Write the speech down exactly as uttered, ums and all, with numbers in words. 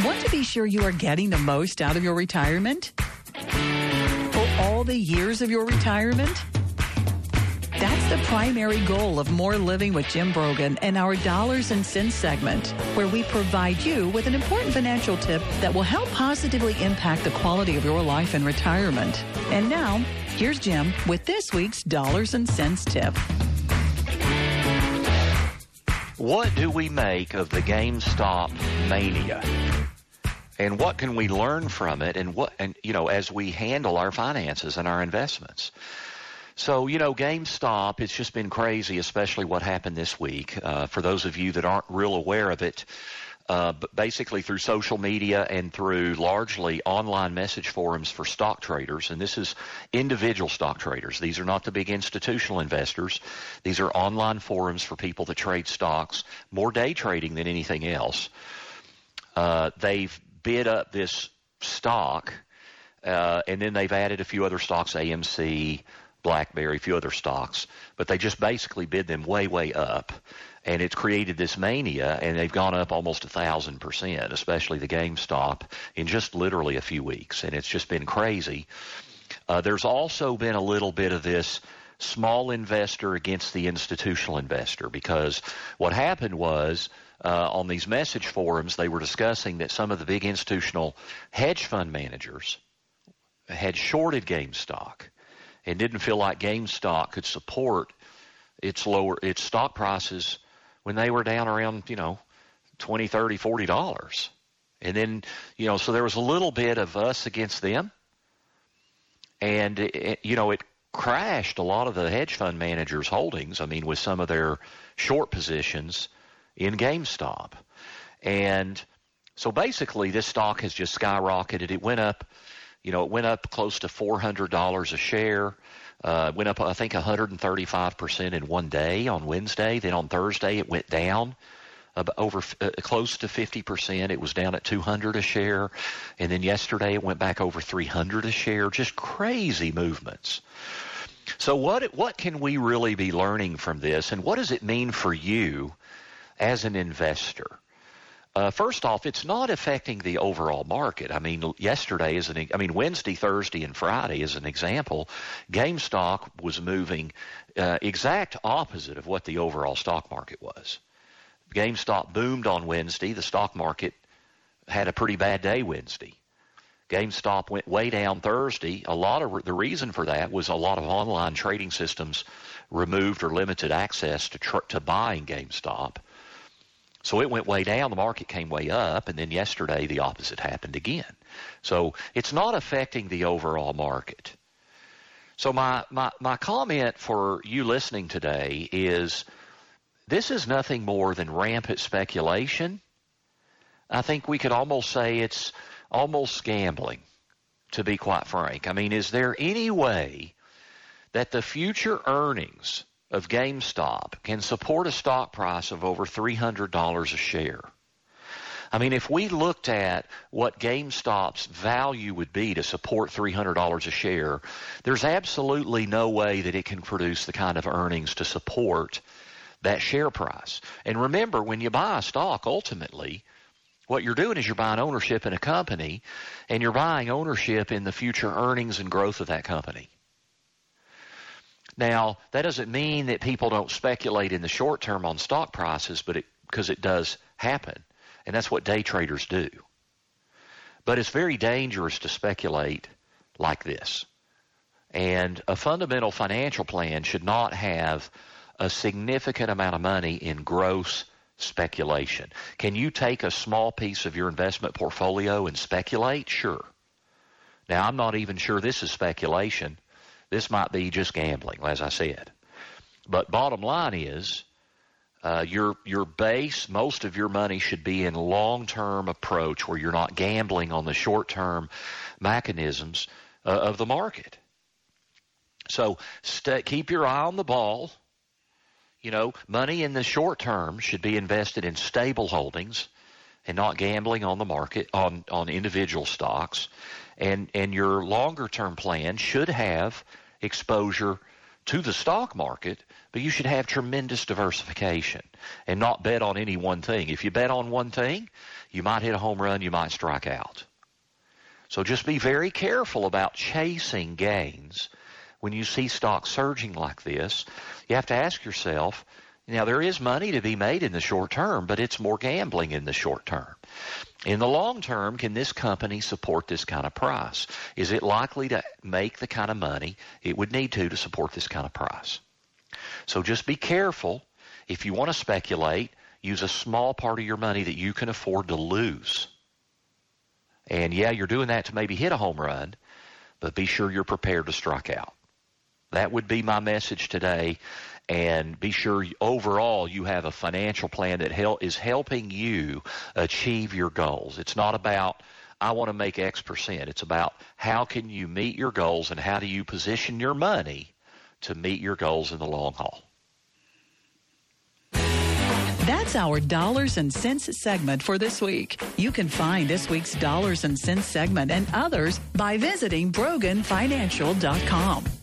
Want to be sure you are getting the most out of your retirement? For all the years of your retirement? That's the primary goal of More Living with Jim Brogan and our Dollars and Cents segment, where we provide you with an important financial tip that will help positively impact the quality of your life in retirement. And now, here's Jim with this week's Dollars and Cents tip. What do we make of the GameStop mania? And what can we learn from it, and what, and you know, as we handle our finances and our investments? So, you know, GameStop, it's just been crazy, especially what happened this week. Uh, for those of you that aren't real aware of it, uh, but basically through social media and through largely online message forums for stock traders, and this is individual stock traders. These are not the big institutional investors. These are online forums for people that trade stocks, more day trading than anything else. Uh, they've bid up this stock, uh, and then they've added a few other stocks, A M C, BlackBerry, a few other stocks, but they just basically bid them way, way up, and it's created this mania, and they've gone up almost a thousand percent, especially the GameStop, in just literally a few weeks, and it's just been crazy. Uh, there's also been a little bit of this small investor against the institutional investor, because what happened was uh, on these message forums, they were discussing that some of the big institutional hedge fund managers had shorted GameStop and didn't feel like GameStop could support its lower its stock prices when they were down around, you know, twenty, thirty, forty dollars. And then, you know, so there was a little bit of us against them. And, it, it, you know, it crashed a lot of the hedge fund managers' holdings, I mean, with some of their short positions in GameStop. And so basically this stock has just skyrocketed. It went up. You know, it went up close to four hundred dollars a share. Uh, it went up, I think, one hundred thirty-five percent in one day on Wednesday. Then on Thursday, it went down uh, over uh, close to fifty percent. It was down at two hundred dollars a share. And then yesterday, it went back over three hundred dollars a share. Just crazy movements. So what what can we really be learning from this, and what does it mean for you as an investor? Uh, first off, it's not affecting the overall market. I mean, yesterday is an, I mean, Wednesday, Thursday, and Friday is an example. GameStop was moving uh, exact opposite of what the overall stock market was. GameStop boomed on Wednesday. The stock market had a pretty bad day Wednesday. GameStop went way down Thursday. A lot of the reason for that was a lot of online trading systems removed or limited access to tr- to buying GameStop. So it went way down, the market came way up, and then yesterday the opposite happened again. So it's not affecting the overall market. So my, my, my comment for you listening today is this is nothing more than rampant speculation. I think we could almost say it's almost gambling, to be quite frank. I mean, is there any way that the future earnings of GameStop can support a stock price of over three hundred dollars a share? I mean, if we looked at what GameStop's value would be to support three hundred dollars a share, there's absolutely no way that it can produce the kind of earnings to support that share price. And remember, when you buy a stock, ultimately, what you're doing is you're buying ownership in a company, and you're buying ownership in the future earnings and growth of that company. Now, that doesn't mean that people don't speculate in the short term on stock prices, but it, because it does happen, and that's what day traders do. But it's very dangerous to speculate like this. And a fundamental financial plan should not have a significant amount of money in gross speculation. Can you take a small piece of your investment portfolio and speculate? Sure. Now, I'm not even sure this is speculation. This might be just gambling, as I said. But bottom line is, uh, your your base, most of your money should be in long-term approach where you're not gambling on the short-term mechanisms uh, of the market. So st- keep your eye on the ball. You know, money in the short term should be invested in stable holdings and not gambling on the market, on, on individual stocks. And, and your longer term plan should have exposure to the stock market, but you should have tremendous diversification and not bet on any one thing. If you bet on one thing, you might hit a home run, you might strike out. So just be very careful about chasing gains. When you see stocks surging like this, you have to ask yourself, now there is money to be made in the short term, but it's more gambling in the short term. In the long term, can this company support this kind of price? Is it likely to make the kind of money it would need to to support this kind of price? So just be careful. If you want to speculate, use a small part of your money that you can afford to lose. And yeah, you're doing that to maybe hit a home run, but be sure you're prepared to strike out. That would be my message today. And be sure overall you have a financial plan that help, is helping you achieve your goals. It's not about, I want to make X percent. It's about how can you meet your goals and how do you position your money to meet your goals in the long haul. That's our Dollars and Cents segment for this week. You can find this week's Dollars and Cents segment and others by visiting Brogan Financial dot com.